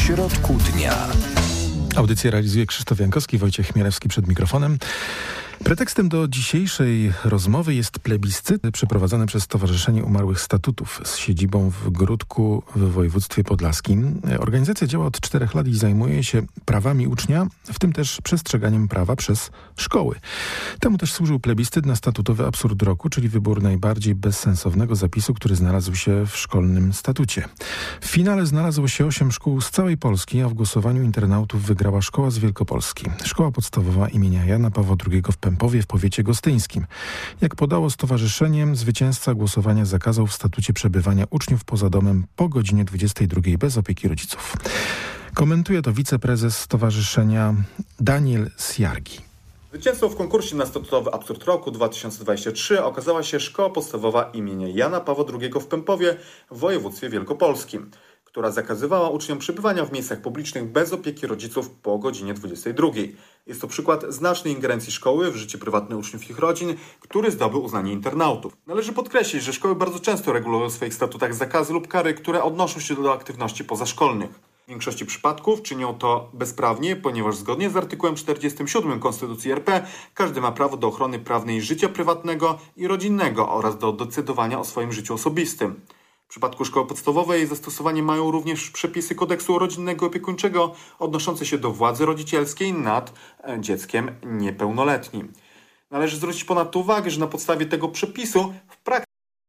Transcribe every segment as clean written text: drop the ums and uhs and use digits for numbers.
środku dnia. Audycję realizuje Krzysztof Jankowski, Wojciech Chmielewski przed mikrofonem. Pretekstem do dzisiejszej rozmowy jest plebiscyt przeprowadzony przez Stowarzyszenie Umarłych Statutów z siedzibą w Gródku w województwie podlaskim. Organizacja działa od 4 lat i zajmuje się prawami ucznia, w tym też przestrzeganiem prawa przez szkoły. Temu też służył plebiscyt na statutowy absurd roku, czyli wybór najbardziej bezsensownego zapisu, który znalazł się w szkolnym statucie. W finale znalazło się 8 szkół z całej Polski, a w głosowaniu internautów wygrała szkoła z Wielkopolski. Szkoła podstawowa imienia Jana Pawła II w Pempowie w powiecie gostyńskim. Jak podało stowarzyszenie, zwycięzca głosowania zakazał w statucie przebywania uczniów poza domem po godzinie 22 bez opieki rodziców. Komentuje to wiceprezes stowarzyszenia Daniel Sjargi. Zwycięzcą w konkursie na statutowy absurd roku 2023 okazała się Szkoła Podstawowa imienia Jana Pawła II w Pempowie w województwie wielkopolskim, która zakazywała uczniom przebywania w miejscach publicznych bez opieki rodziców po godzinie 22. Jest to przykład znacznej ingerencji szkoły w życie prywatne uczniów i ich rodzin, który zdobył uznanie internautów. Należy podkreślić, że szkoły bardzo często regulują w swoich statutach zakazy lub kary, które odnoszą się do aktywności pozaszkolnych. W większości przypadków czynią to bezprawnie, ponieważ zgodnie z artykułem 47 Konstytucji RP każdy ma prawo do ochrony prawnej życia prywatnego i rodzinnego oraz do decydowania o swoim życiu osobistym. W przypadku szkoły podstawowej zastosowanie mają również przepisy kodeksu rodzinnego i opiekuńczego odnoszące się do władzy rodzicielskiej nad dzieckiem niepełnoletnim. Należy zwrócić ponadto uwagę, że na podstawie tego przepisu w praktyce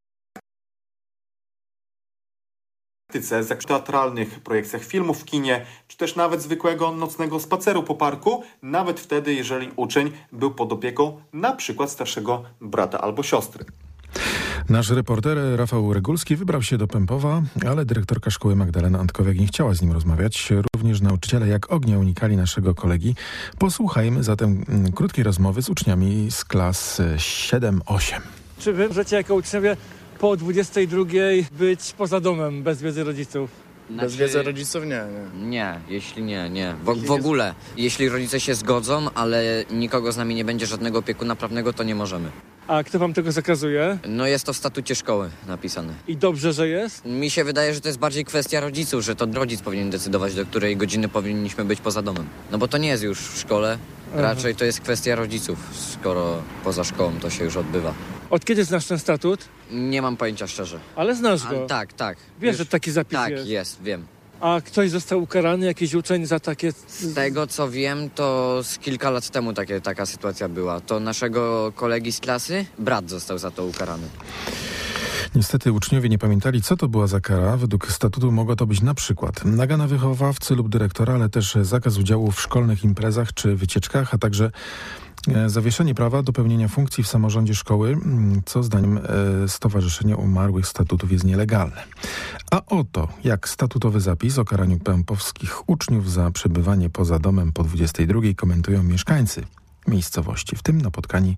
teatralnych, projekcjach filmów w kinie, czy też nawet zwykłego nocnego spaceru po parku, nawet wtedy, jeżeli uczeń był pod opieką na przykład starszego brata albo siostry. Nasz reporter Rafał Regulski wybrał się do Pempowa, ale dyrektorka szkoły Magdalena Antkowiak nie chciała z nim rozmawiać. Również nauczyciele jak ognia unikali naszego kolegi. Posłuchajmy zatem krótkiej rozmowy z uczniami z klas 7-8. Czy wy możecie jako uczniowie po 22 być poza domem bez wiedzy rodziców? Bez wiedzy rodziców nie. Nie, jeśli nie. W ogóle. Jeśli rodzice się zgodzą, ale nikogo z nami nie będzie, żadnego opiekuna prawnego, to nie możemy. A kto wam tego zakazuje? No jest to w statucie szkoły napisane. I dobrze, że jest? Mi się wydaje, że to jest bardziej kwestia rodziców, że to rodzic powinien decydować, do której godziny powinniśmy być poza domem. No bo to nie jest już w szkole, raczej to jest kwestia rodziców, skoro poza szkołą to się już odbywa. Od kiedy znasz ten statut? Nie mam pojęcia szczerze. Ale znasz go? Tak. Wiesz, że taki zapis jest? Tak, jest, wiem. A ktoś został ukarany, jakiś uczeń za takie... Z tego co wiem, to z kilka lat temu taka sytuacja była. To naszego kolegi z klasy brat został za to ukarany. Niestety uczniowie nie pamiętali, co to była za kara. Według statutu mogła to być na przykład nagana wychowawcy lub dyrektora, ale też zakaz udziału w szkolnych imprezach czy wycieczkach, a także zawieszenie prawa do pełnienia funkcji w samorządzie szkoły, co zdaniem Stowarzyszenia Umarłych Statutów jest nielegalne. A oto jak statutowy zapis o karaniu pempowskich uczniów za przebywanie poza domem po 22 komentują mieszkańcy miejscowości, w tym napotkani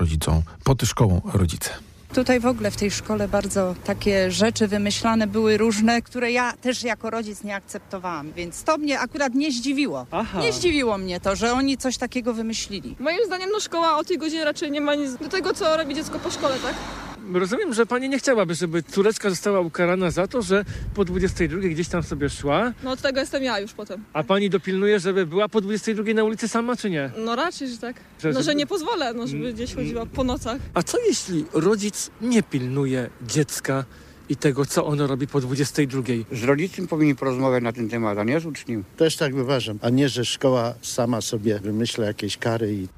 pod szkołą rodzice. Tutaj w ogóle w tej szkole bardzo takie rzeczy wymyślane były różne, które ja też jako rodzic nie akceptowałam, więc to mnie akurat nie zdziwiło. Aha. Nie zdziwiło mnie to, że oni coś takiego wymyślili. Moim zdaniem szkoła o tej godzinie raczej nie ma nic do tego, co robi dziecko po szkole, tak? Rozumiem, że pani nie chciałaby, żeby córeczka została ukarana za to, że po 22 gdzieś tam sobie szła. No od tego jestem ja już potem. A pani dopilnuje, żeby była po 22 na ulicy sama, czy nie? No raczej, że tak. No, że nie pozwolę, żeby gdzieś chodziła po nocach. A co jeśli rodzic nie pilnuje dziecka i tego, co ono robi po 22? Z rodzicem powinni porozmawiać na ten temat, a nie z uczniem. Też tak uważam, a nie, że szkoła sama sobie wymyśla jakieś kary i...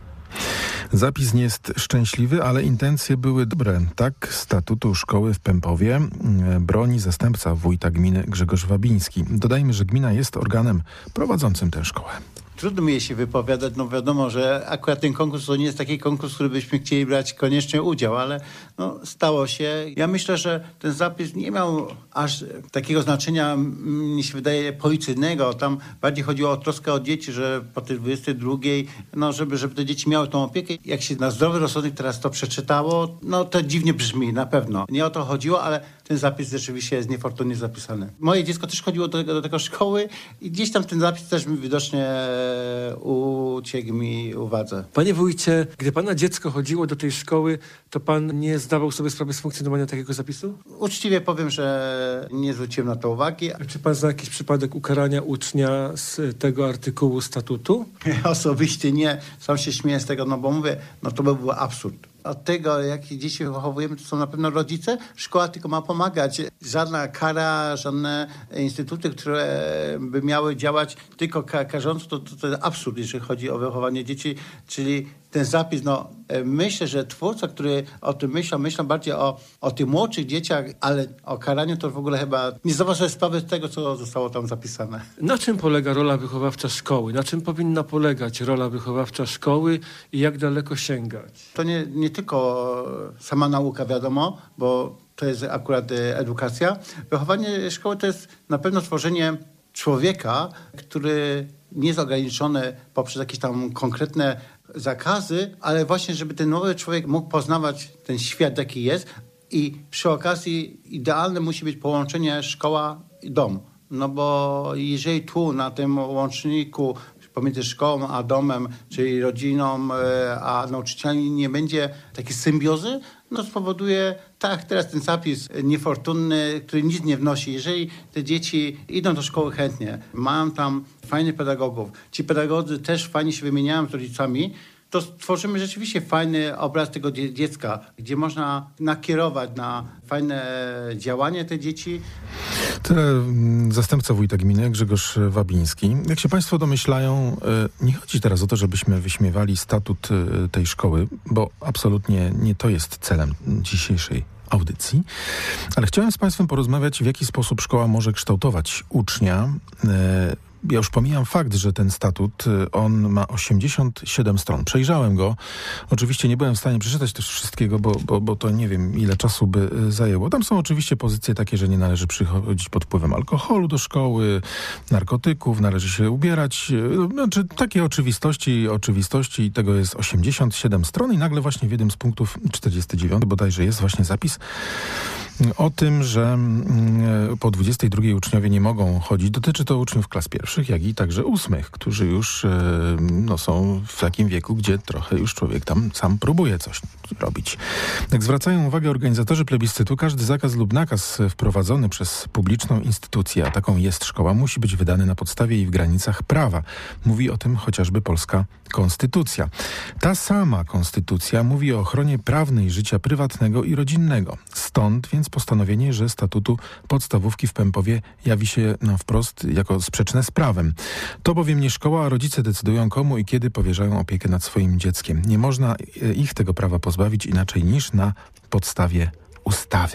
Zapis nie jest szczęśliwy, ale intencje były dobre. Tak statutu szkoły w Pempowie broni zastępca wójta gminy Grzegorz Wabiński. Dodajmy, że gmina jest organem prowadzącym tę szkołę. Trudno mi się wypowiadać, no wiadomo, że akurat ten konkurs to nie jest taki konkurs, który byśmy chcieli brać koniecznie udział, ale stało się. Ja myślę, że ten zapis nie miał aż takiego znaczenia, mi się wydaje, policyjnego. Tam bardziej chodziło o troskę o dzieci, że po tej 22, żeby te dzieci miały tą opiekę. Jak się na zdrowy rozsądek teraz to przeczytało, to dziwnie brzmi, na pewno. Nie o to chodziło, ale ten zapis rzeczywiście jest niefortunnie zapisany. Moje dziecko też chodziło do tego szkoły i gdzieś tam ten zapis też mi widocznie uciekł mi uwadze. Panie wójcie, gdy pana dziecko chodziło do tej szkoły, to pan nie zdawał sobie sprawy z funkcjonowania takiego zapisu? Uczciwie powiem, że nie zwróciłem na to uwagi. Czy pan zna jakiś przypadek ukarania ucznia z tego artykułu statutu? Osobiście nie. Sam się śmieję z tego, no bo mówię, no to by był absurd. Od tego, jakie dzieci wychowujemy, to są na pewno rodzice. Szkoła tylko ma pomagać. Żadna kara, żadne instytuty, które by miały działać tylko karząco, to jest absurd, jeżeli chodzi o wychowanie dzieci. Czyli ten zapis, no myślę, że twórca, który o tym myślał bardziej o tych młodszych dzieciach, ale o karaniu to w ogóle chyba nie zdawał sobie sprawy z tego, co zostało tam zapisane. Na czym polega rola wychowawcza szkoły? Na czym powinna polegać rola wychowawcza szkoły i jak daleko sięgać? To nie tylko sama nauka, wiadomo, bo to jest akurat edukacja. Wychowanie szkoły to jest na pewno tworzenie człowieka, który nie jest ograniczony poprzez jakieś tam konkretne zakazy, ale właśnie, żeby ten nowy człowiek mógł poznawać ten świat, jaki jest i przy okazji idealne musi być połączenie szkoła i dom. No bo jeżeli tu na tym łączniku pomiędzy szkołą a domem, czyli rodziną a nauczycielami nie będzie takiej symbiozy, no spowoduje, tak, teraz ten zapis niefortunny, który nic nie wnosi. Jeżeli te dzieci idą do szkoły chętnie, mają tam fajnych pedagogów, ci pedagodzy też fajnie się wymieniają z rodzicami, to stworzymy rzeczywiście fajny obraz tego dziecka, gdzie można nakierować na fajne działanie te dzieci. Tyle zastępca wójta gminy Grzegorz Wabiński. Jak się państwo domyślają, nie chodzi teraz o to, żebyśmy wyśmiewali statut tej szkoły, bo absolutnie nie to jest celem dzisiejszej audycji, ale chciałem z państwem porozmawiać, w jaki sposób szkoła może kształtować ucznia. Ja już pomijam fakt, że ten statut, on ma 87 stron. Przejrzałem go. Oczywiście nie byłem w stanie przeczytać też wszystkiego, bo to nie wiem, ile czasu by zajęło. Tam są oczywiście pozycje takie, że nie należy przychodzić pod wpływem alkoholu do szkoły, narkotyków, należy się ubierać. Znaczy takie oczywistości i tego jest 87 stron i nagle właśnie w jednym z punktów 49 bodajże jest właśnie zapis o tym, że po 22 uczniowie nie mogą chodzić. Dotyczy to uczniów klas pierwszych, jak i także 8, którzy już są w takim wieku, gdzie trochę już człowiek tam sam próbuje coś robić. Jak zwracają uwagę organizatorzy plebiscytu, każdy zakaz lub nakaz wprowadzony przez publiczną instytucję, a taką jest szkoła, musi być wydany na podstawie i w granicach prawa. Mówi o tym chociażby polska konstytucja. Ta sama konstytucja mówi o ochronie prawnej życia prywatnego i rodzinnego. Stąd więc postanowienie, że statutu podstawówki w Pępowie jawi się wprost jako sprzeczne z prawem. To bowiem nie szkoła, a rodzice decydują, komu i kiedy powierzają opiekę nad swoim dzieckiem. Nie można ich tego prawa pozbawić inaczej niż na podstawie ustawy.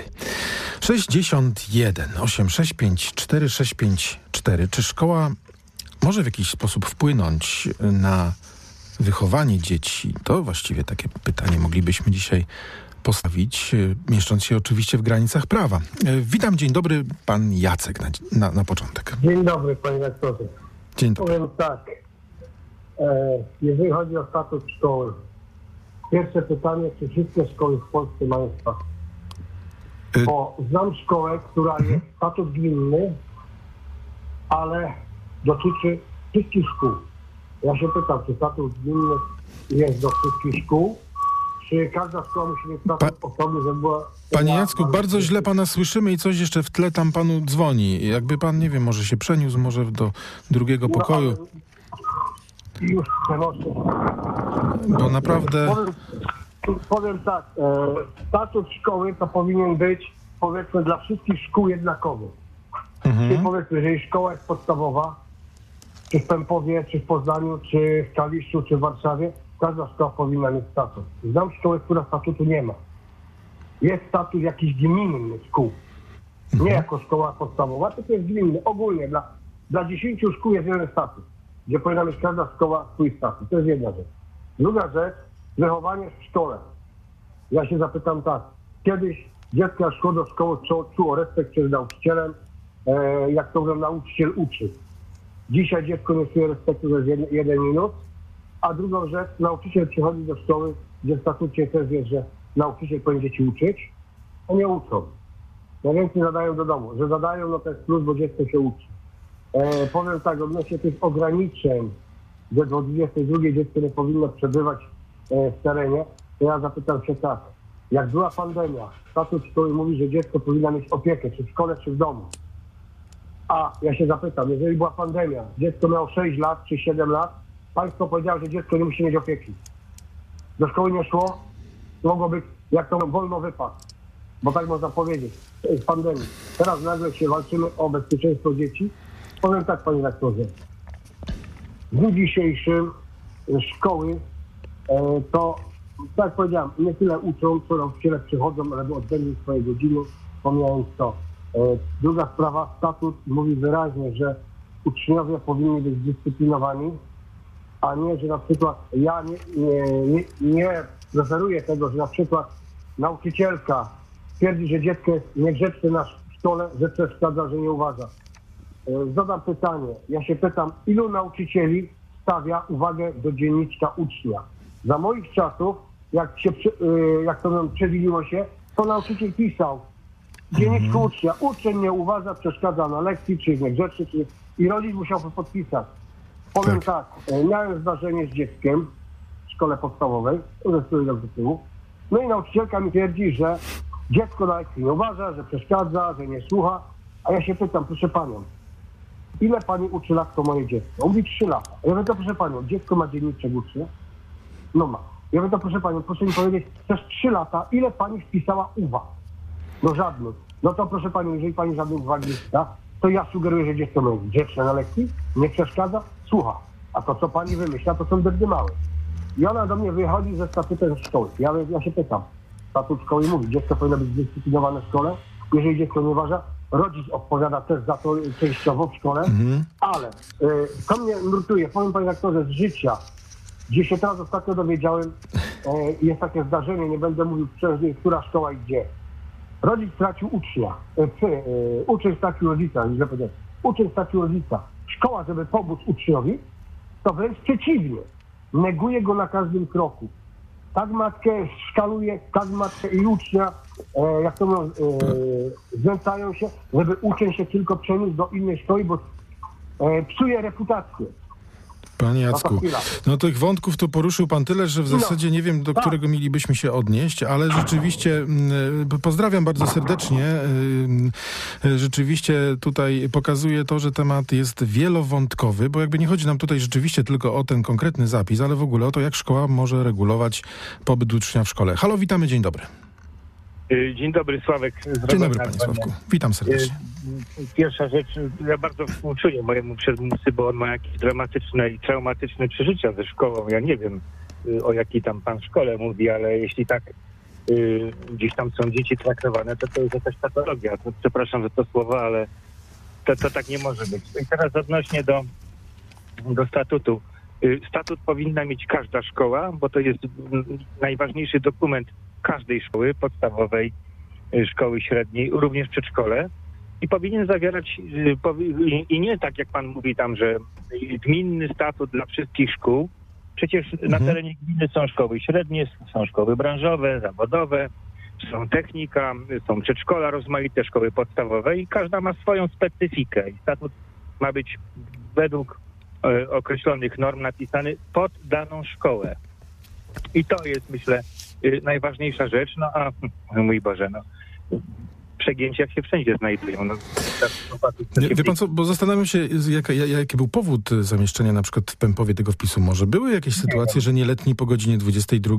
61 865 4654. Czy szkoła może w jakiś sposób wpłynąć na wychowanie dzieci? To właściwie takie pytanie moglibyśmy dzisiaj postawić, mieszcząc się oczywiście w granicach prawa. Witam, dzień dobry, pan Jacek na początek. Dzień dobry, panie rektorze. Dzień dobry. Powiem tak, jeżeli chodzi o statut szkoły, pierwsze pytanie, czy wszystkie szkoły w Polsce mają statut? Bo znam szkołę, która jest statut gminny, ale dotyczy wszystkich szkół. Ja się pytam, czy statut gminny jest do wszystkich szkół? Czy każda szkoła musi mieć statut osobny, żeby była... Panie Jacku, bardzo źle pana słyszymy i coś jeszcze w tle tam panu dzwoni. Jakby pan, nie wiem, może się przeniósł może do drugiego pokoju. Już przenoszę. Bo naprawdę... Powiem tak, statut szkoły to powinien być, powiedzmy, dla wszystkich szkół jednakowy. Czyli powiedzmy, jeżeli szkoła jest podstawowa, czy w Pępowie, czy w Poznaniu, czy w Kaliszu, czy w Warszawie, każda szkoła powinna mieć statut. Znam szkołę, która statutu nie ma. Jest statut jakiś gminny szkół. Nie jako szkoła podstawowa, tylko jest gminny. Ogólnie dla 10 szkół jest jeden statut, gdzie powinna mieć każda szkoła swój statut. To jest jedna rzecz. Druga rzecz, wychowanie w szkole. Ja się zapytam tak. Kiedyś dziecko szło do szkoły, czuło respekt przed nauczycielem, jak to nauczyciel uczy. Dzisiaj dziecko nie czuje respektu za 1 minut. A drugą rzecz, nauczyciel przychodzi do szkoły, gdzie w statucie też jest, że nauczyciel powinien dzieci uczyć, a nie uczą. Najwięcej zadają do domu. Że zadają, no to jest plus, bo dziecko się uczy. Powiem tak, odnośnie tych ograniczeń że do 22 dziecko nie powinno przebywać w terenie, to ja zapytam się tak, jak była pandemia, statut szkoły mówi, że dziecko powinno mieć opiekę, czy w szkole, czy w domu. A ja się zapytam, jeżeli była pandemia, dziecko miało 6 lat, czy 7 lat, państwo powiedziało, że dziecko nie musi mieć opieki. Do szkoły nie szło, mogło być, jak to wolno wypadł, bo tak można powiedzieć, z pandemii. Teraz nagle się walczymy o bezpieczeństwo dzieci. Powiem tak, panie redaktorze, w dniu dzisiejszym szkoły to, tak jak powiedziałem, nie tyle uczą, co nauczyciele przychodzą, ale odbędą swoje godziny, pomijając to. Druga sprawa, statut mówi wyraźnie, że uczniowie powinni być zdyscyplinowani, a nie, że na przykład ja nie preferuję tego, że na przykład nauczycielka twierdzi, że dziecko jest niegrzeczne na szkole, że przeszkadza, że nie uważa. Zadam pytanie. Ja się pytam, ilu nauczycieli stawia uwagę do dzienniczka ucznia? Za moich czasów, jak to przewiliło się, to nauczyciel pisał dzienniczku ucznia. Uczeń nie uważa, przeszkadza na lekcji, czy jest niegrzeczny, i rodzic musiał to podpisać. Powiem tak, miałem zdarzenie z dzieckiem w szkole podstawowej, do tyłu. No i nauczycielka mi twierdzi, że dziecko na lekcji nie uważa, że przeszkadza, że nie słucha. A ja się pytam, proszę panią, ile pani uczy lat to moje dziecko? On mówi 3 lata. Ja mówię, to proszę panią, dziecko ma dzienniczek ucznia? No ma. Ja mówię, to proszę panią, proszę mi powiedzieć, przez 3 lata, ile pani wpisała uwag? No żadnych. No to proszę panią, jeżeli pani żadnych uwag nie wpisa, to ja sugeruję, że dziecko jest grzeczne na lekcji, nie przeszkadza, słucha. A to, co pani wymyśla, to są drdy małe. I ona do mnie wychodzi ze statutem szkoły. Ja się pytam, statut szkoły mówi, dziecko powinno być zdyscyplinowane w szkole, jeżeli dziecko nie uważa, rodzic odpowiada też za to częściowo w szkole, ale to mnie nurtuje, powiem panie redaktorze, z życia, gdzie się teraz ostatnio dowiedziałem, jest takie zdarzenie, nie będę mówił, która szkoła i gdzie. Rodzic stracił ucznia, uczeń stracił rodzica, źle powiedziałem. Uczeń stracił rodzica. Szkoła, żeby pomóc uczniowi, to wręcz przeciwnie. Neguje go na każdym kroku. Tak matkę szkaluje, tak matkę i ucznia, jak to mówią, znęcają się, żeby uczeń się tylko przeniósł do innej szkoły, bo psuje reputację. Panie Jacku, no tych wątków to poruszył pan tyle, że w zasadzie nie wiem, do którego mielibyśmy się odnieść, ale rzeczywiście pozdrawiam bardzo serdecznie. Rzeczywiście tutaj pokazuje to, że temat jest wielowątkowy, bo jakby nie chodzi nam tutaj rzeczywiście tylko o ten konkretny zapis, ale w ogóle o to, jak szkoła może regulować pobyt ucznia w szkole. Halo, witamy, dzień dobry. Dzień dobry, Sławek. Dzień dobry, panie Sławku. Witam serdecznie. Pierwsza rzecz, ja bardzo współczuję mojemu przedmówcy, bo on ma jakieś dramatyczne i traumatyczne przeżycia ze szkołą. Ja nie wiem, o jakiej tam pan szkole mówi, ale jeśli tak gdzieś tam są dzieci traktowane, to jest jakaś patologia. To, przepraszam za to słowo, ale to tak nie może być. I teraz odnośnie do statutu. Statut powinna mieć każda szkoła, bo to jest najważniejszy dokument każdej szkoły podstawowej, szkoły średniej, również przedszkole. I powinien zawierać, i nie tak jak pan mówi tam, że gminny statut dla wszystkich szkół. Przecież na terenie gminy są szkoły średnie, są szkoły branżowe, zawodowe, są technika, są przedszkola rozmaite, szkoły podstawowe i każda ma swoją specyfikę. I statut ma być według określonych norm napisany pod daną szkołę. I to jest, myślę, najważniejsza rzecz. No a mój Boże, przegięcia się wszędzie znajdują. Wie pan co, bo zastanawiam się, jaki był powód zamieszczenia na przykład w Pępowie tego wpisu. Może były jakieś sytuacje, że nieletni po godzinie 22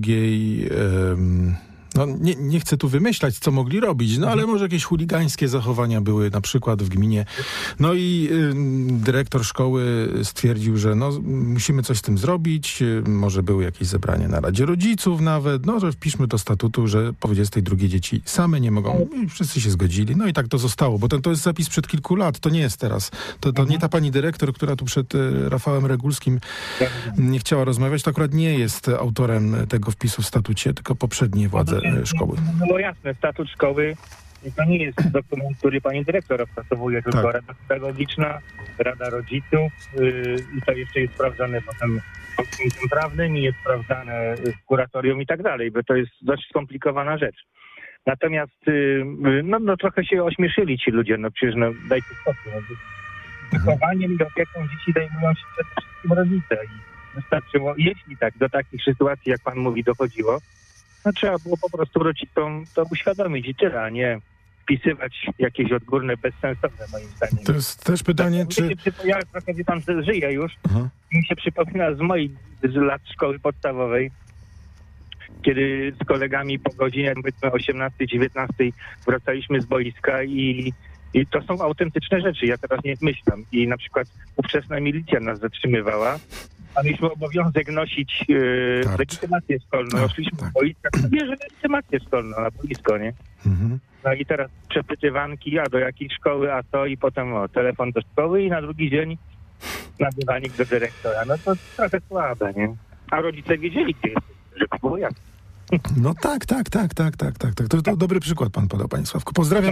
nie chcę tu wymyślać, co mogli robić, ale może jakieś chuligańskie zachowania były na przykład w gminie. No i dyrektor szkoły stwierdził, że musimy coś z tym zrobić. Może były jakieś zebrania na Radzie Rodziców nawet, że wpiszmy do statutu, że po 22 dzieci same nie mogą. I wszyscy się zgodzili. No i tak to zostało, bo to jest zapis przed kilku lat. To nie jest teraz. To nie ta pani dyrektor, która tu przed Rafałem Regulskim nie chciała rozmawiać, to akurat nie jest autorem tego wpisu w statucie, tylko poprzednie władze szkoły. No jasne, statut szkoły to nie jest dokument, który pani dyrektor opracowuje, tylko Rada Pedagogiczna, Rada Rodziców i to jeszcze jest sprawdzane potem podpunkiem prawnym i jest sprawdzane w kuratorium i tak dalej, bo to jest dość skomplikowana rzecz. Natomiast trochę się ośmieszyli ci ludzie, przecież dajcie spokój. Wychowaniem i opieką dzieci zajmują się przede wszystkim rodzice wystarczyło, jeśli tak do takich sytuacji, jak pan mówi, dochodziło, no trzeba było po prostu rodzicom to uświadomić i tyle, a nie wpisywać jakieś odgórne, bezsensowne moim zdaniem. To jest też pytanie, czy... Ja trochę, wie pan, żyję już. Mi się przypomina z moich lat szkoły podstawowej, kiedy z kolegami po godzinie, powiedzmy 18-19 wracaliśmy z boiska i to są autentyczne rzeczy, ja teraz nie myślam. I na przykład ówczesna milicja nas zatrzymywała, a mieliśmy obowiązek nosić legitymację szkolną. Szliśmy z boiska, bierze legitymację szkolną na boisko, nie? No i teraz przepytywanki, a do jakiej szkoły, a to i potem telefon do szkoły i na drugi dzień nabywanik do dyrektora. No to trochę słabe, nie? A rodzice wiedzieli, gdzie jest, że było jak. No tak. To dobry przykład pan podał, panie Sławku. Pozdrawiam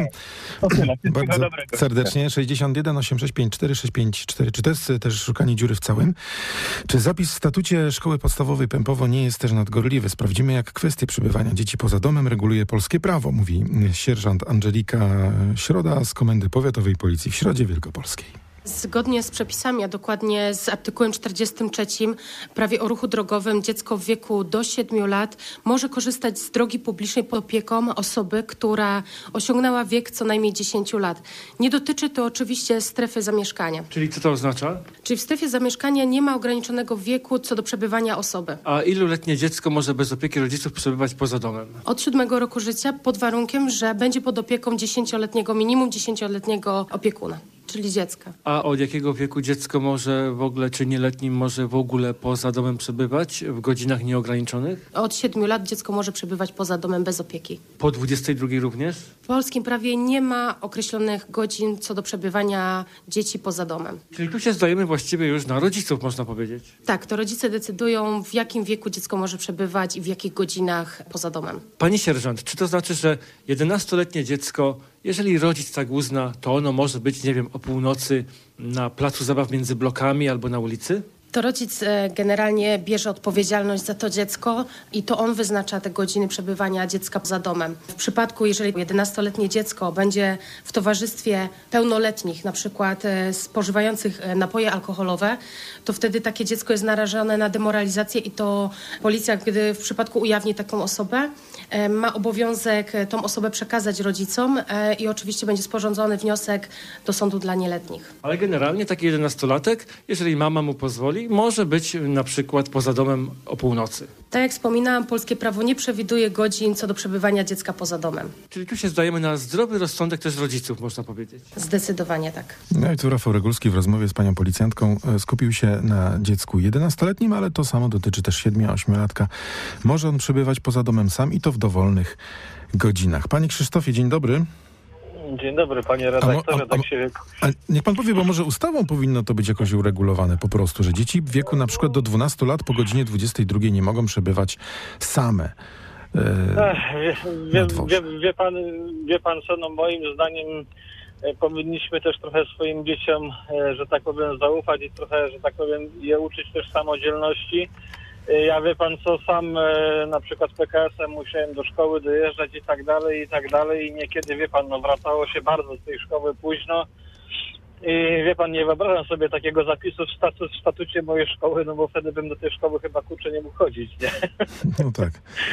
bardzo serdecznie. 61 8654 654. Czy to jest też szukanie dziury w całym? Czy zapis w statucie Szkoły Podstawowej Pępowo nie jest też nadgorliwy? Sprawdzimy, jak kwestię przebywania dzieci poza domem reguluje polskie prawo, mówi sierżant Angelika Środa z Komendy Powiatowej Policji w Środzie Wielkopolskiej. Zgodnie z przepisami, a dokładnie z artykułem 43 prawie o ruchu drogowym, dziecko w wieku do 7 lat może korzystać z drogi publicznej pod opieką osoby, która osiągnęła wiek co najmniej 10 lat. Nie dotyczy to oczywiście strefy zamieszkania. Czyli co to oznacza? Czyli w strefie zamieszkania nie ma ograniczonego wieku co do przebywania osoby. A iluletnie dziecko może bez opieki rodziców przebywać poza domem? Od 7 roku życia pod warunkiem, że będzie pod opieką 10-letniego, minimum 10-letniego opiekuna, czyli dziecka. A od jakiego wieku dziecko może w ogóle, czy nieletnim może w ogóle poza domem przebywać w godzinach nieograniczonych? Od 7 lat dziecko może przebywać poza domem bez opieki. Po 22 również? W polskim prawie nie ma określonych godzin co do przebywania dzieci poza domem. Czyli tu się zdajemy właściwie już na rodziców, można powiedzieć. Tak, to rodzice decydują, w jakim wieku dziecko może przebywać i w jakich godzinach poza domem. Pani sierżant, czy to znaczy, że 11-letnie dziecko, jeżeli rodzic tak uzna, to ono może być, nie wiem, o północy na placu zabaw między blokami albo na ulicy? To rodzic generalnie bierze odpowiedzialność za to dziecko i to on wyznacza te godziny przebywania dziecka poza domem. W przypadku, jeżeli 11-letnie dziecko będzie w towarzystwie pełnoletnich, na przykład spożywających napoje alkoholowe, to wtedy takie dziecko jest narażone na demoralizację i to policja, gdy w przypadku ujawni taką osobę, ma obowiązek tą osobę przekazać rodzicom i oczywiście będzie sporządzony wniosek do sądu dla nieletnich. Ale generalnie taki 11-latek, jeżeli mama mu pozwoli, może być na przykład poza domem o północy. Tak jak wspominałam, polskie prawo nie przewiduje godzin co do przebywania dziecka poza domem. Czyli tu się zdajemy na zdrowy rozsądek też rodziców, można powiedzieć. Zdecydowanie tak. No i tu Rafał Regulski w rozmowie z panią policjantką skupił się na dziecku 11-letnim, ale to samo dotyczy też 7-8-latka. Może on przebywać poza domem sam i to w dowolnych godzinach. Panie Krzysztofie, dzień dobry. Dzień dobry, panie redaktorze. A niech pan powie, bo może ustawą powinno to być jakoś uregulowane po prostu, że dzieci w wieku na przykład do 12 lat po godzinie 22 nie mogą przebywać same. Wie pan co, no moim zdaniem powinniśmy też trochę swoim dzieciom, że tak powiem, zaufać i trochę, że tak powiem, je uczyć też samodzielności. Ja wie pan co, sam na przykład PKS-em musiałem do szkoły dojeżdżać i tak dalej i niekiedy, wie pan, no wracało się bardzo z tej szkoły późno i wie pan, nie wyobrażam sobie takiego zapisu w statucie mojej szkoły, no bo wtedy bym do tej szkoły chyba kurczę nie mógł chodzić, nie? No tak.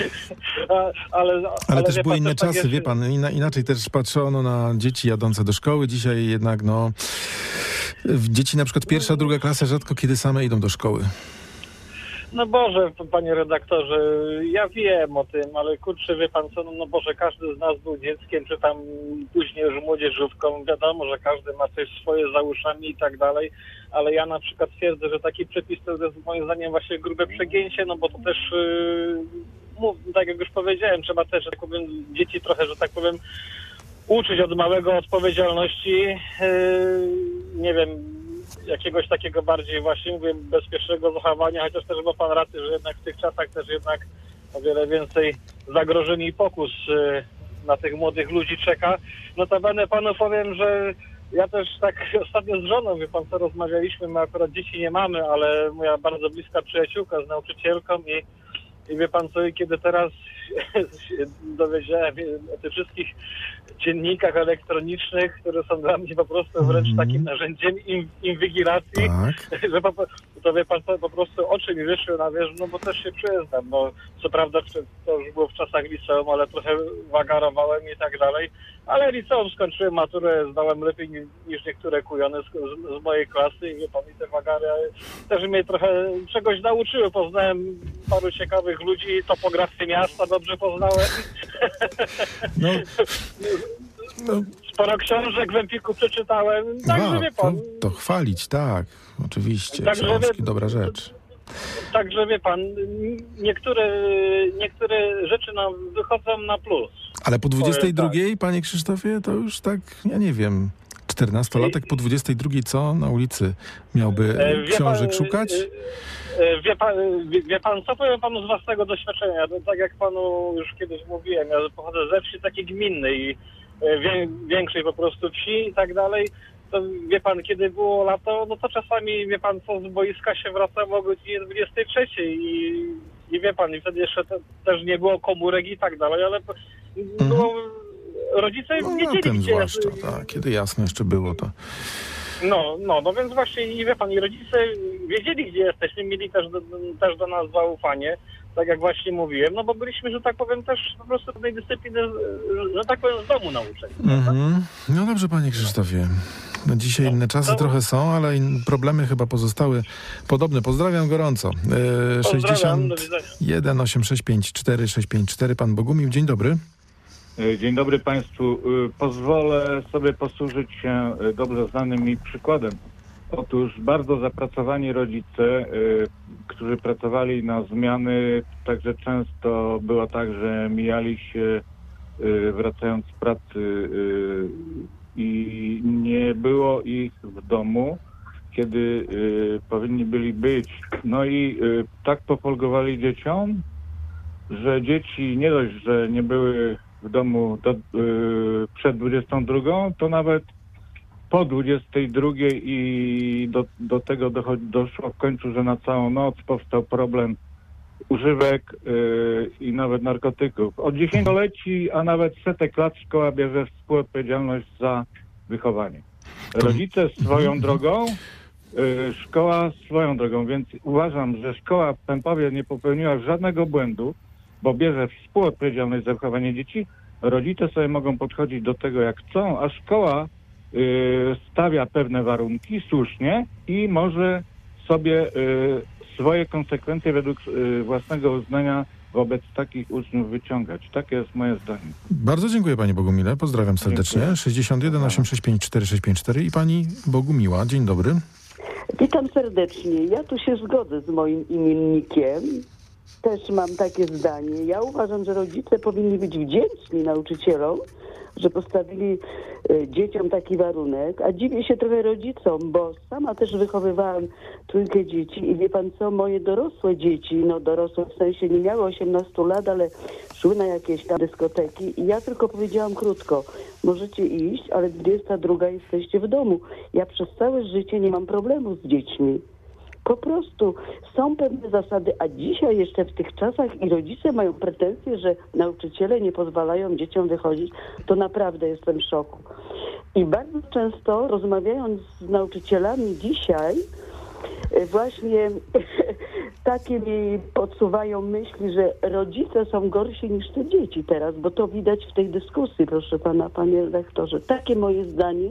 Ale też były pan, inne czasy, wie pan, inaczej też patrzono na dzieci jadące do szkoły. Dzisiaj jednak, dzieci na przykład 1., 2. klasa rzadko kiedy same idą do szkoły. No Boże, panie redaktorze, ja wiem o tym, ale kurczę, wie pan co, no Boże, każdy z nas był dzieckiem, czy tam później już młodzieżówką, wiadomo, że każdy ma coś swoje za uszami i tak dalej, ale ja na przykład twierdzę, że taki przepis to jest moim zdaniem właśnie grube przegięcie, no bo to też, tak jak już powiedziałem, trzeba też, że tak powiem, dzieci trochę, że tak powiem, uczyć od małego odpowiedzialności, nie wiem, jakiegoś takiego bardziej właśnie, mówię, bezpiecznego zachowania, chociaż też ma pan rację, że jednak w tych czasach też jednak o wiele więcej zagrożeń i pokus na tych młodych ludzi czeka. Notabene panu powiem, że ja też tak ostatnio z żoną, wie pan co, rozmawialiśmy, my akurat dzieci nie mamy, ale moja bardzo bliska przyjaciółka z nauczycielką i wie pan co, i kiedy teraz się dowiedziałem o tych wszystkich dziennikach elektronicznych, które są dla mnie po prostu wręcz takim narzędziem inwigilacji, że to wie pan, po prostu oczy mi wyszły na wierzch, no bo też się przyznam, no co prawda to już było w czasach liceum, ale trochę wagarowałem i tak dalej, ale liceum skończyłem, maturę zdałem lepiej niż niektóre kujony z mojej klasy i wie pan, i te wagary też mnie trochę czegoś nauczyły, poznałem paru ciekawych ludzi, topografię miasta dobrze poznałem. Sporo książek w Empiku przeczytałem, także wie pan. To chwalić, tak, oczywiście, także książki, dobra rzecz. Także wie pan, niektóre rzeczy nam wychodzą na plus. Ale po 22, panie Krzysztofie, to już tak, ja nie wiem, 14-latek po 22 co na ulicy miałby książek szukać? Wie pan, co powiem panu z własnego doświadczenia? Tak jak panu już kiedyś mówiłem, ja pochodzę ze wsi takiej gminnej, większej po prostu wsi i tak dalej. To wie pan, kiedy było lato, no to czasami, wie pan, co z boiska się wracało o godzinie 23 i wie pan, i wtedy jeszcze też nie było komórek i tak dalej, ale było, rodzice wiedzieli, gdzie jest. Tak, kiedy jasno jeszcze było to. No więc właśnie i wie pan, i rodzice wiedzieli, gdzie jesteśmy, mieli też do nas zaufanie, tak jak właśnie mówiłem, no bo byliśmy, że tak powiem, też po prostu tej dyscypliny, że tak powiem, z domu nauczeni. No dobrze, panie Krzysztofie. No dzisiaj inne czasy trochę są, ale problemy chyba pozostały podobne. Pozdrawiam gorąco. 61 865 4654, pan Bogumił, dzień dobry. Dzień dobry Państwu. Pozwolę sobie posłużyć się dobrze znanym mi przykładem. Otóż bardzo zapracowani rodzice, którzy pracowali na zmiany, także często było tak, że mijali się wracając z pracy i nie było ich w domu, kiedy powinni byli być. No i tak pofolgowali dzieciom, że dzieci nie dość, że nie były w domu przed 22, to nawet po 22 i do tego doszło w końcu, że na całą noc powstał problem używek i nawet narkotyków. Od dziesięcioleci, a nawet setek lat szkoła bierze współodpowiedzialność za wychowanie. Rodzice swoją drogą, szkoła swoją drogą, więc uważam, że szkoła w Pępowie nie popełniła żadnego błędu, bo bierze współodpowiedzialność za wychowanie dzieci. Rodzice sobie mogą podchodzić do tego jak chcą, a szkoła stawia pewne warunki słusznie i może sobie swoje konsekwencje według własnego uznania wobec takich uczniów wyciągać. Takie jest moje zdanie. Bardzo dziękuję, panie Bogumile. Pozdrawiam serdecznie. Dziękuję. 61 865 4654 i pani Bogumiła. Dzień dobry. Witam serdecznie. Ja tu się zgodzę z moim imiennikiem. Też mam takie zdanie. Ja uważam, że rodzice powinni być wdzięczni nauczycielom, że postawili dzieciom taki warunek, a dziwię się trochę rodzicom, bo sama też wychowywałam 3 dzieci i wie pan co, moje dorosłe dzieci, no dorosłe w sensie nie miały 18 lat, ale szły na jakieś tam dyskoteki i ja tylko powiedziałam krótko, możecie iść, ale 22 jesteście w domu. Ja przez całe życie nie mam problemu z dziećmi. Po prostu są pewne zasady, a dzisiaj jeszcze w tych czasach i rodzice mają pretensje, że nauczyciele nie pozwalają dzieciom wychodzić, to naprawdę jestem w szoku. I bardzo często rozmawiając z nauczycielami dzisiaj, właśnie takie mi podsuwają myśli, że rodzice są gorsi niż te dzieci teraz, bo to widać w tej dyskusji, proszę pana, panie rektorze. Takie moje zdanie.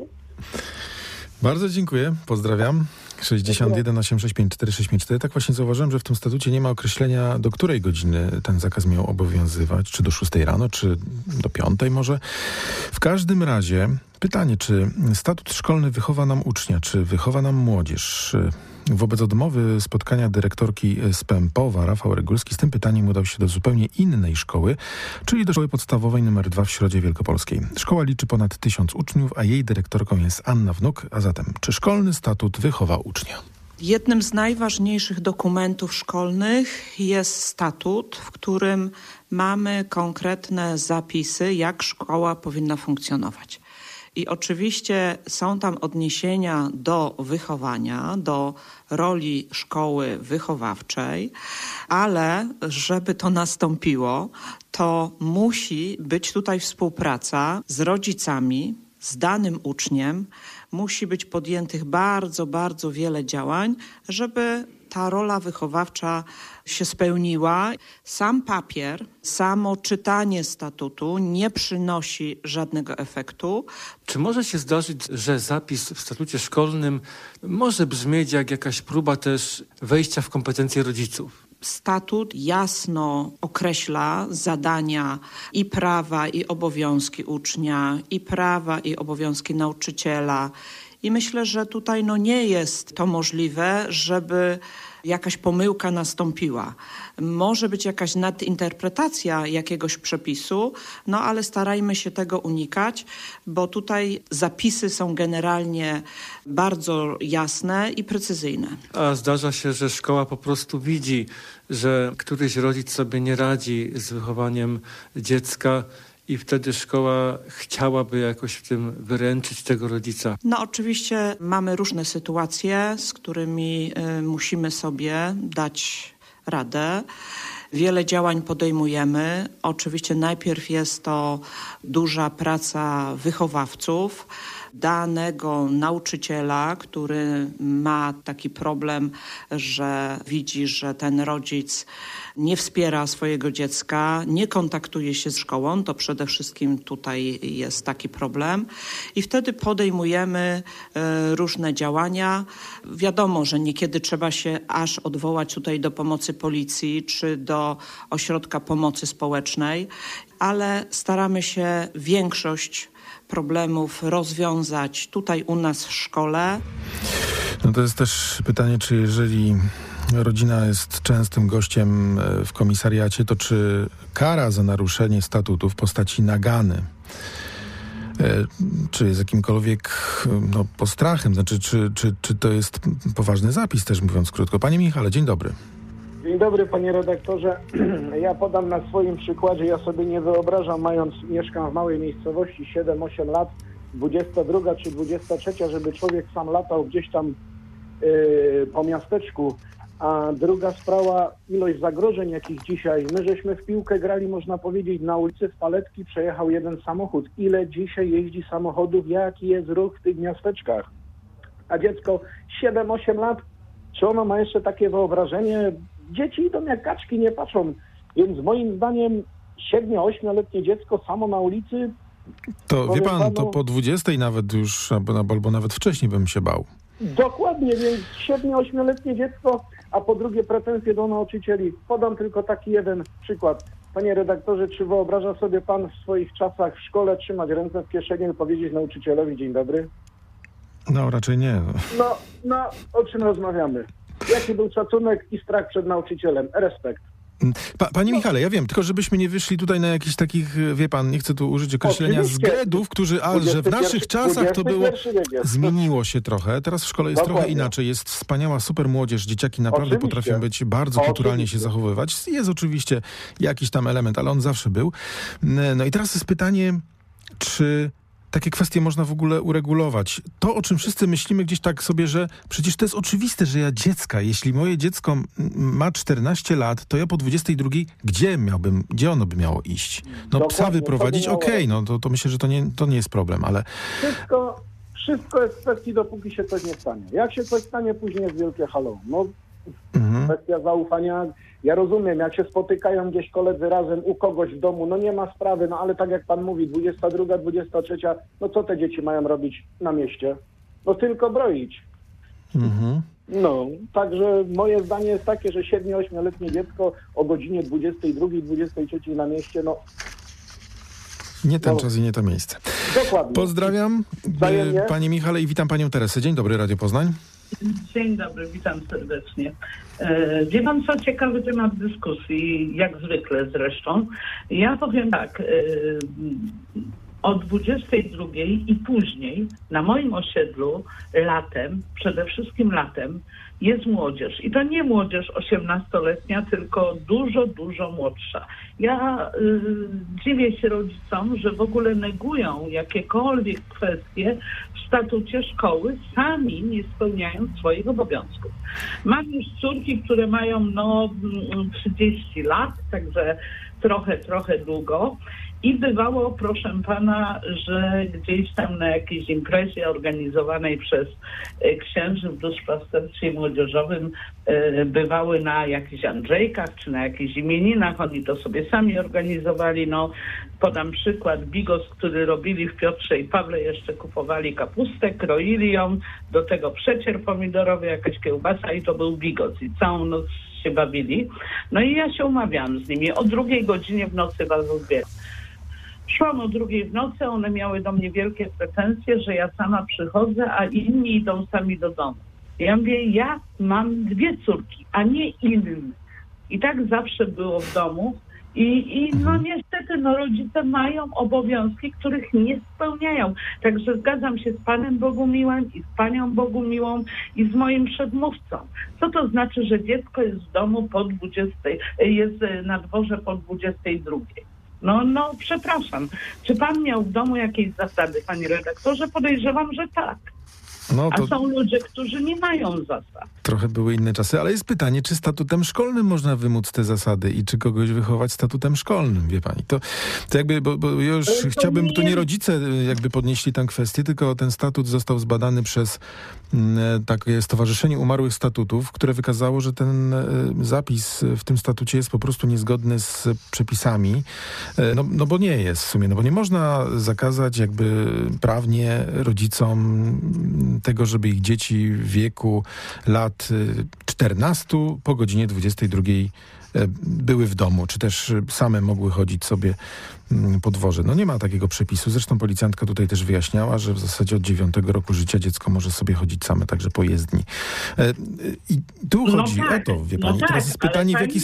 Bardzo dziękuję, pozdrawiam. 61 865 4654. Tak właśnie zauważyłem, że w tym statucie nie ma określenia, do której godziny ten zakaz miał obowiązywać. Czy do 6 rano, czy do 5 może. W każdym razie pytanie, czy statut szkolny wychowa nam ucznia, czy wychowa nam młodzież? Wobec odmowy spotkania dyrektorki z Pępowa, Rafał Regulski, z tym pytaniem udał się do zupełnie innej szkoły, czyli do szkoły podstawowej nr 2 w Środzie Wielkopolskiej. Szkoła liczy ponad 1000 uczniów, a jej dyrektorką jest Anna Wnuk. A zatem, czy szkolny statut wychowa ucznia? Jednym z najważniejszych dokumentów szkolnych jest statut, w którym mamy konkretne zapisy, jak szkoła powinna funkcjonować. I oczywiście są tam odniesienia do wychowania, do roli szkoły wychowawczej, ale żeby to nastąpiło, to musi być tutaj współpraca z rodzicami, z danym uczniem. Musi być podjętych bardzo, bardzo wiele działań, żeby ta rola wychowawcza się spełniła. Sam papier, samo czytanie statutu nie przynosi żadnego efektu. Czy może się zdarzyć, że zapis w statucie szkolnym może brzmieć jak jakaś próba też wejścia w kompetencje rodziców? Statut jasno określa zadania i prawa, i obowiązki ucznia, i prawa, i obowiązki nauczyciela. I myślę, że tutaj nie jest to możliwe, żeby jakaś pomyłka nastąpiła. Może być jakaś nadinterpretacja jakiegoś przepisu, ale starajmy się tego unikać, bo tutaj zapisy są generalnie bardzo jasne i precyzyjne. A zdarza się, że szkoła po prostu widzi, że któryś rodzic sobie nie radzi z wychowaniem dziecka i wtedy szkoła chciałaby jakoś w tym wyręczyć tego rodzica. Oczywiście mamy różne sytuacje, z którymi musimy sobie dać radę. Wiele działań podejmujemy. Oczywiście najpierw jest to duża praca wychowawców, danego nauczyciela, który ma taki problem, że widzi, że ten rodzic nie wspiera swojego dziecka, nie kontaktuje się z szkołą, to przede wszystkim tutaj jest taki problem. I wtedy podejmujemy różne działania. Wiadomo, że niekiedy trzeba się aż odwołać tutaj do pomocy policji czy do ośrodka pomocy społecznej, ale staramy się większość problemów rozwiązać tutaj u nas w szkole. To jest też pytanie, czy jeżeli rodzina jest częstym gościem w komisariacie, to czy kara za naruszenie statutu w postaci nagany, czy jest jakimkolwiek postrachem, znaczy czy to jest poważny zapis też, mówiąc krótko. Panie Michale, dzień dobry. Dzień dobry, panie redaktorze. Ja podam na swoim przykładzie. Ja sobie nie wyobrażam, mieszkam w małej miejscowości, 7-8 lat, 22 czy 23, żeby człowiek sam latał gdzieś tam po miasteczku. A druga sprawa, ilość zagrożeń, jakich dzisiaj. My żeśmy w piłkę grali, można powiedzieć, na ulicy w paletki przejechał jeden samochód. Ile dzisiaj jeździ samochodów, jaki jest ruch w tych miasteczkach? A dziecko 7-8 lat, czy ono ma jeszcze takie wyobrażenie? Dzieci idą jak kaczki, nie patrzą. Więc moim zdaniem 7-8-letnie dziecko samo na ulicy... To wie pan, to po 20 nawet już, albo nawet wcześniej bym się bał. Dokładnie, więc 7-8-letnie dziecko, a po drugie pretensje do nauczycieli. Podam tylko taki jeden przykład. Panie redaktorze, czy wyobraża sobie pan w swoich czasach w szkole trzymać ręce w kieszeni i powiedzieć nauczycielowi dzień dobry? Raczej nie. O czym rozmawiamy? Jaki był szacunek i strach przed nauczycielem? Respekt. Panie Michale, ja wiem, tylko żebyśmy nie wyszli tutaj na jakichś takich, wie pan, nie chcę tu użyć określenia zgredów, że w naszych czasach to było, zmieniło się trochę. Teraz w szkole jest trochę inaczej. Jest wspaniała, super młodzież. Dzieciaki naprawdę potrafią być bardzo kulturalnie się zachowywać. Jest oczywiście jakiś tam element, ale on zawsze był. I teraz jest pytanie, czy takie kwestie można w ogóle uregulować. To, o czym wszyscy myślimy gdzieś tak sobie, że przecież to jest oczywiste, że ja jeśli moje dziecko ma 14 lat, to ja po 22, gdzie ono by miało iść? Psa wyprowadzić, to myślę, że to nie jest problem, ale... Wszystko jest w kwestii, dopóki się coś nie stanie. Jak się coś stanie, później jest wielkie halo. Kwestia zaufania. Ja rozumiem, jak się spotykają gdzieś koledzy razem u kogoś w domu, nie ma sprawy, ale tak jak pan mówi, 22, 23, co te dzieci mają robić na mieście? Tylko broić. Także moje zdanie jest takie, że 7-8-letnie dziecko o godzinie 22, 23 na mieście, nie ten czas i nie to miejsce. Dokładnie. Pozdrawiam, panie Michale, i witam panią Teresę. Dzień dobry, Radio Poznań. Dzień dobry, witam serdecznie. Wie pan co, ciekawy temat dyskusji, jak zwykle zresztą. Ja powiem tak, o 22 i później na moim osiedlu latem, przede wszystkim latem, jest młodzież. I to nie młodzież 18-letnia, tylko dużo, dużo młodsza. Ja dziwię się rodzicom, że w ogóle negują jakiekolwiek kwestie w statucie szkoły, sami nie spełniając swoich obowiązków. Mam już córki, które mają 30 lat, także trochę długo. I bywało, proszę pana, że gdzieś tam na jakiejś imprezie organizowanej przez księży w duszpasterstwie młodzieżowym bywały na jakichś Andrzejkach czy na jakichś imieninach. Oni to sobie sami organizowali. Podam przykład. Bigos, który robili w Piotrze i Pawle, jeszcze kupowali kapustę, kroili ją, do tego przecier pomidorowy, jakaś kiełbasa i to był bigos. I całą noc się bawili. I ja się umawiałam z nimi. O 2:00 godzinie w nocy was odbieram. Szłam o 2:00 w nocy, one miały do mnie wielkie pretensje, że ja sama przychodzę, a inni idą sami do domu. Ja mówię, ja mam 2 córki, a nie inne. I tak zawsze było w domu. I niestety rodzice mają obowiązki, których nie spełniają. Także zgadzam się z panem Bogumiłem i z panią Bogumiłą i z moim przedmówcą. Co to znaczy, że dziecko jest w domu po 20, jest na dworze po 22? Przepraszam. Czy pan miał w domu jakieś zasady, panie redaktorze? Podejrzewam, że tak. A są ludzie, którzy nie mają zasad. Trochę były inne czasy, ale jest pytanie, czy statutem szkolnym można wymóc te zasady i czy kogoś wychować statutem szkolnym, wie pani. To jakby, bo już chciałbym, to nie rodzice jakby podnieśli tę kwestię, tylko ten statut został zbadany przez takie Stowarzyszenie Umarłych Statutów, które wykazało, że ten zapis w tym statucie jest po prostu niezgodny z przepisami, bo nie jest w sumie, bo nie można zakazać jakby prawnie rodzicom tego, żeby ich dzieci w wieku lat 14 po godzinie 22 były w domu, czy też same mogły chodzić sobie po dworze. Nie ma takiego przepisu. Zresztą policjantka tutaj też wyjaśniała, że w zasadzie od 9 roku życia dziecko może sobie chodzić same, także po jezdni. I tu chodzi o to, wie pani. Teraz jest pytanie, w jaki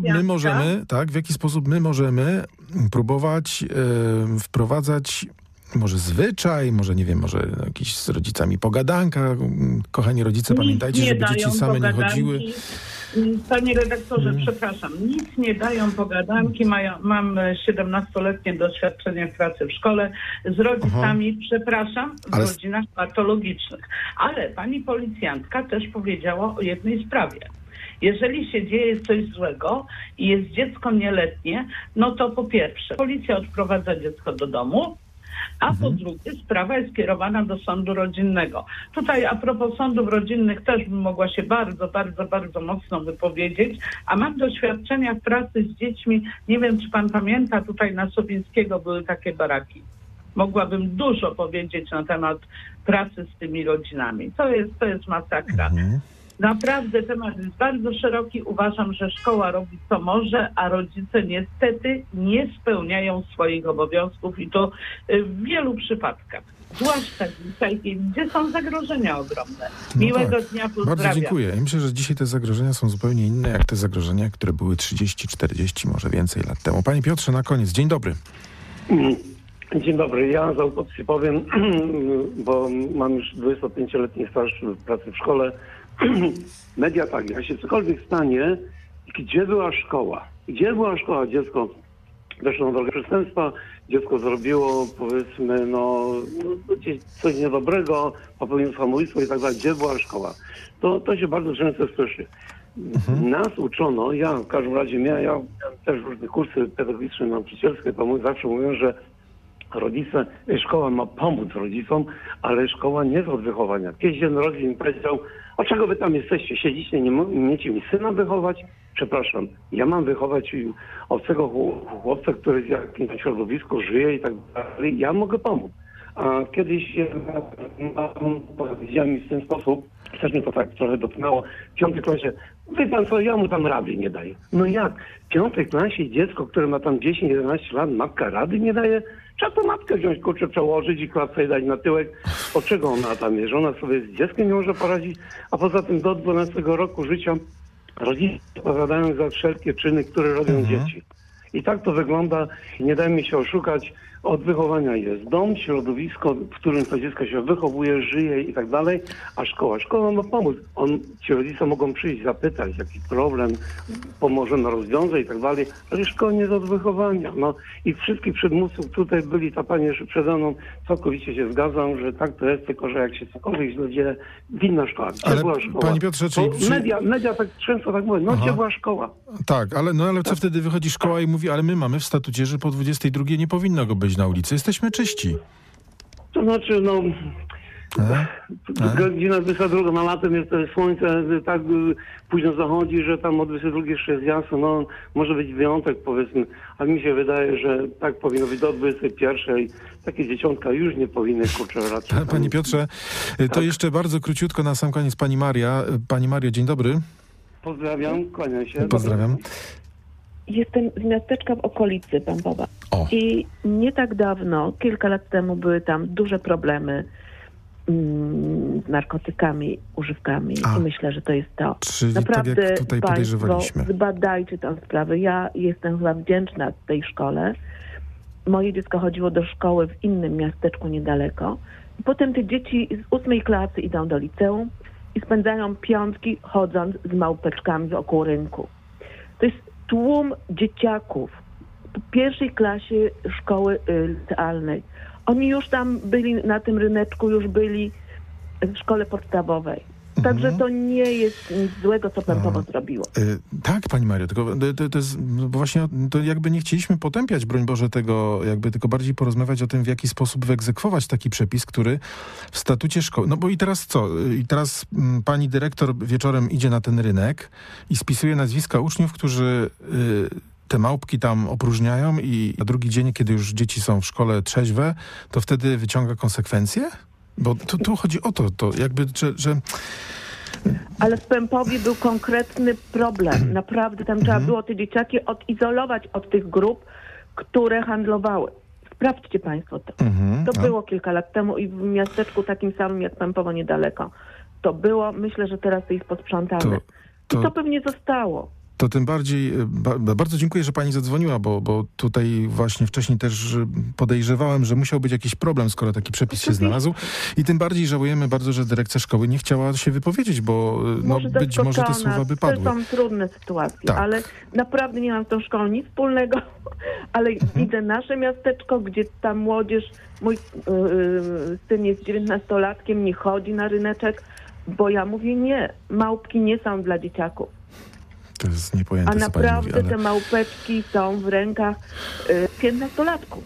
sposób my możemy próbować wprowadzać może zwyczaj, może nie wiem, może jakiś z rodzicami pogadanka. Kochani rodzice, pamiętajcie, żeby dzieci same nie chodziły. Panie redaktorze, przepraszam, nic nie dają pogadanki. Mam 17-letnie doświadczenie w pracy w szkole z rodzicami, w rodzinach patologicznych. Ale pani policjantka też powiedziała o jednej sprawie. Jeżeli się dzieje coś złego i jest dziecko nieletnie, to po pierwsze policja odprowadza dziecko do domu, a po drugie sprawa jest kierowana do sądu rodzinnego. Tutaj a propos sądów rodzinnych też bym mogła się bardzo, bardzo, bardzo mocno wypowiedzieć, a mam doświadczenia w pracy z dziećmi. Nie wiem, czy pan pamięta, tutaj na Sowińskiego były takie baraki. Mogłabym dużo powiedzieć na temat pracy z tymi rodzinami. To jest masakra. Naprawdę temat jest bardzo szeroki. Uważam, że szkoła robi co może, a rodzice niestety nie spełniają swoich obowiązków i to w wielu przypadkach. Zwłaszcza dzisiaj, gdzie są zagrożenia ogromne. Miłego dnia, pozdrawiam. Bardzo dziękuję. Ja myślę, że dzisiaj te zagrożenia są zupełnie inne, jak te zagrożenia, które były 30, 40, może więcej lat temu. Panie Piotrze, na koniec. Dzień dobry. Dzień dobry. Ja za autopsję powiem, bo mam już 25-letni staż pracy w szkole. Media tak, jak się cokolwiek stanie, gdzie była szkoła? Gdzie była szkoła? Dziecko weszło na drogę przestępstwa, dziecko zrobiło, powiedzmy, gdzieś coś niedobrego, popełniło samobójstwo i tak dalej. Gdzie była szkoła? To się bardzo często słyszy. Nas uczono, ja w każdym razie ja też różne kursy pedagogiczne, nauczycielskie, to zawsze mówią, że szkoła ma pomóc rodzicom, ale szkoła nie jest od wychowania. Kiedyś jeden rodzic mi powiedział, o czego wy tam jesteście? Siedzicie, nie umiecie mi syna wychować? Przepraszam, ja mam wychować obcego chłopca, który w jakimś środowisku żyje i tak dalej. Ja mogę pomóc. A kiedyś powiedziałem mi w ten sposób, też mnie to tak trochę dotknęło, w 5. klasie, wie pan co, ja mu tam rady nie daję. Jak? W 5. klasie dziecko, które ma tam 10-11 lat, matka rady nie daje? Trzeba to matkę wziąć, przełożyć i klatce dać na tyłek. Od czego ona tam jest? Że ona sobie z dzieckiem nie może poradzić? A poza tym do 12 roku życia rodzice odpowiadają za wszelkie czyny, które robią dzieci. I tak to wygląda. Nie dajmy się oszukać. od wychowania jest dom, środowisko, w którym to dziecko się wychowuje, żyje i tak dalej, a szkoła ma pomóc. Ci rodzice mogą przyjść, zapytać, jaki problem, pomożemy rozwiązać i tak dalej, ale szkoła nie jest od wychowania. No i wszystkich przedmówców tutaj byli, ta pani jeszcze przede mną, całkowicie się zgadzam, że tak to jest, tylko że jak się cokolwiek źle dzieje, winna szkoła. Gdzie była szkoła? Panie Piotrze, czyli... Media tak często tak mówią, gdzie była szkoła? Tak, ale co wtedy wychodzi szkoła i mówi, ale my mamy w statucie, że po 22 nie powinno go być na ulicy. Jesteśmy czyści. To znaczy, godzina 22 na latem jest słońce tak późno zachodzi, że tam o 22 jeszcze jest jasno. Może być wyjątek, powiedzmy, ale mi się wydaje, że tak powinno być do 21. Takie dzieciątka już nie powinny, raczej. Panie Piotrze, to jeszcze bardzo króciutko na sam koniec pani Maria. Pani Mario, dzień dobry. Pozdrawiam, kłaniam się. Pozdrawiam. Jestem z miasteczka w okolicy Pępowa. I nie tak dawno, kilka lat temu, były tam duże problemy z narkotykami, używkami. I myślę, że to jest to. Czyli naprawdę, tak jak tutaj podejrzewaliśmy. Zbadajcie tę sprawę. Ja jestem chyba wdzięczna tej szkole. Moje dziecko chodziło do szkoły w innym miasteczku niedaleko. I potem te dzieci z 8 klasy idą do liceum i spędzają piątki chodząc z małpeczkami wokół rynku. To jest tłum dzieciaków w pierwszej klasie szkoły licealnej. Oni już tam byli na tym ryneczku, już byli w szkole podstawowej. Także to nie jest nic złego, co Pępowo zrobiło. Tak, pani Mario, tylko to jest właśnie, to jakby nie chcieliśmy potępiać, broń Boże, tego, jakby tylko bardziej porozmawiać o tym, w jaki sposób wyegzekwować taki przepis, który w statucie szkoły... No bo i teraz co? I teraz pani dyrektor wieczorem idzie na ten rynek i spisuje nazwiska uczniów, którzy... te małpki tam opróżniają i na drugi dzień, kiedy już dzieci są w szkole trzeźwe, to wtedy wyciąga konsekwencje? Bo tu chodzi o to jakby, że... Ale w Pępowie był konkretny problem. Naprawdę tam trzeba było te dzieciaki odizolować od tych grup, które handlowały. Sprawdźcie państwo to. To było kilka lat temu i w miasteczku takim samym jak Pępowo niedaleko. To było, myślę, że teraz to jest posprzątane. I to pewnie zostało. To tym bardziej, bardzo dziękuję, że pani zadzwoniła, bo tutaj właśnie wcześniej też podejrzewałem, że musiał być jakiś problem, skoro taki przepis się znalazł. I tym bardziej żałujemy bardzo, że dyrekcja szkoły nie chciała się wypowiedzieć, bo być może te słowa by padły. To są trudne sytuacje, ale naprawdę nie mam z tą szkołą nic wspólnego, ale widzę nasze miasteczko, gdzie ta młodzież, mój syn jest 19-latkiem, nie chodzi na ryneczek, bo ja mówię nie, małpki nie są dla dzieciaków. To jest niepojęte, a naprawdę te małpeczki są w rękach 15-latków.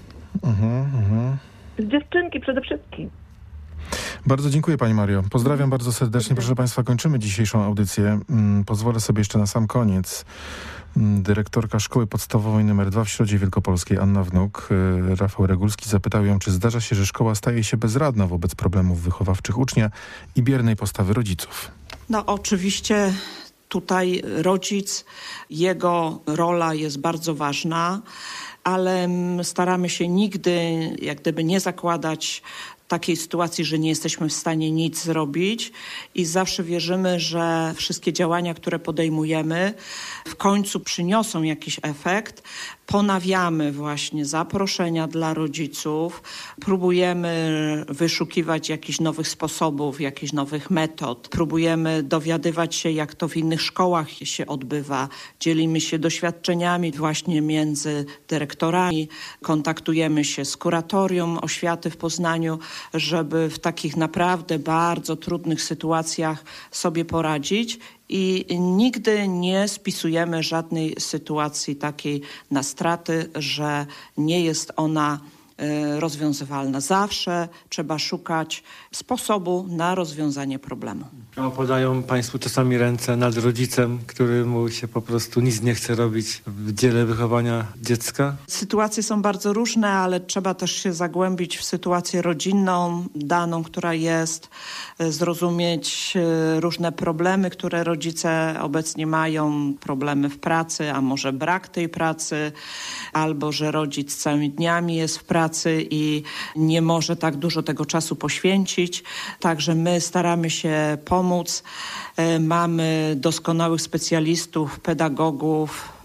Z dziewczynki przede wszystkim. Bardzo dziękuję pani Mario. Pozdrawiam bardzo serdecznie. Proszę państwa, kończymy dzisiejszą audycję. Pozwolę sobie jeszcze na sam koniec. Dyrektorka Szkoły Podstawowej nr 2 w Środzie Wielkopolskiej, Anna Wnuk, Rafał Regulski zapytał ją, czy zdarza się, że szkoła staje się bezradna wobec problemów wychowawczych ucznia i biernej postawy rodziców. No oczywiście tutaj rodzic, jego rola jest bardzo ważna, ale staramy się nigdy jak gdyby nie zakładać takiej sytuacji, że nie jesteśmy w stanie nic zrobić i zawsze wierzymy, że wszystkie działania, które podejmujemy, w końcu przyniosą jakiś efekt. Ponawiamy właśnie zaproszenia dla rodziców, próbujemy wyszukiwać jakichś nowych sposobów, jakichś nowych metod, próbujemy dowiadywać się, jak to w innych szkołach się odbywa, dzielimy się doświadczeniami właśnie między dyrektorami, kontaktujemy się z kuratorium oświaty w Poznaniu, żeby w takich naprawdę bardzo trudnych sytuacjach sobie poradzić. I nigdy nie spisujemy żadnej sytuacji takiej na straty, że nie jest ona rozwiązywalna. Zawsze trzeba szukać sposobu na rozwiązanie problemu. Podają państwu czasami ręce nad rodzicem, któremu się po prostu nic nie chce robić w dziele wychowania dziecka? Sytuacje są bardzo różne, ale trzeba też się zagłębić w sytuację rodzinną, daną, która jest, zrozumieć różne problemy, które rodzice obecnie mają, problemy w pracy, a może brak tej pracy, albo że rodzic całymi dniami jest w pracy i nie może tak dużo tego czasu poświęcić. Także my staramy się pomóc. Mamy doskonałych specjalistów, pedagogów,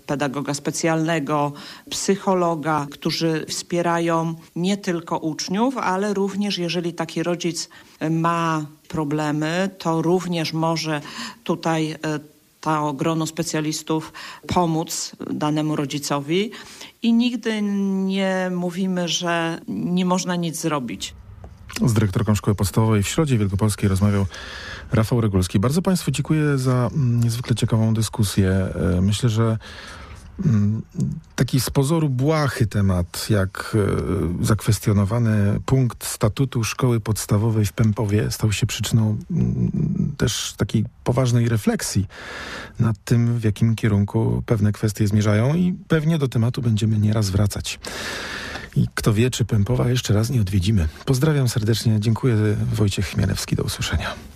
pedagoga specjalnego, psychologa, którzy wspierają nie tylko uczniów, ale również jeżeli taki rodzic ma problemy, to również może tutaj to grono specjalistów pomóc danemu rodzicowi i nigdy nie mówimy, że nie można nic zrobić. Z dyrektorką Szkoły Podstawowej w Środzie Wielkopolskiej rozmawiał Rafał Regulski. Bardzo Państwu dziękuję za niezwykle ciekawą dyskusję. Myślę, że taki z pozoru błahy temat, jak zakwestionowany punkt statutu Szkoły Podstawowej w Pępowie stał się przyczyną też takiej poważnej refleksji nad tym, w jakim kierunku pewne kwestie zmierzają i pewnie do tematu będziemy nieraz wracać. I kto wie, czy Pępowa jeszcze raz nie odwiedzimy. Pozdrawiam serdecznie, dziękuję. Wojciech Chmielewski, do usłyszenia.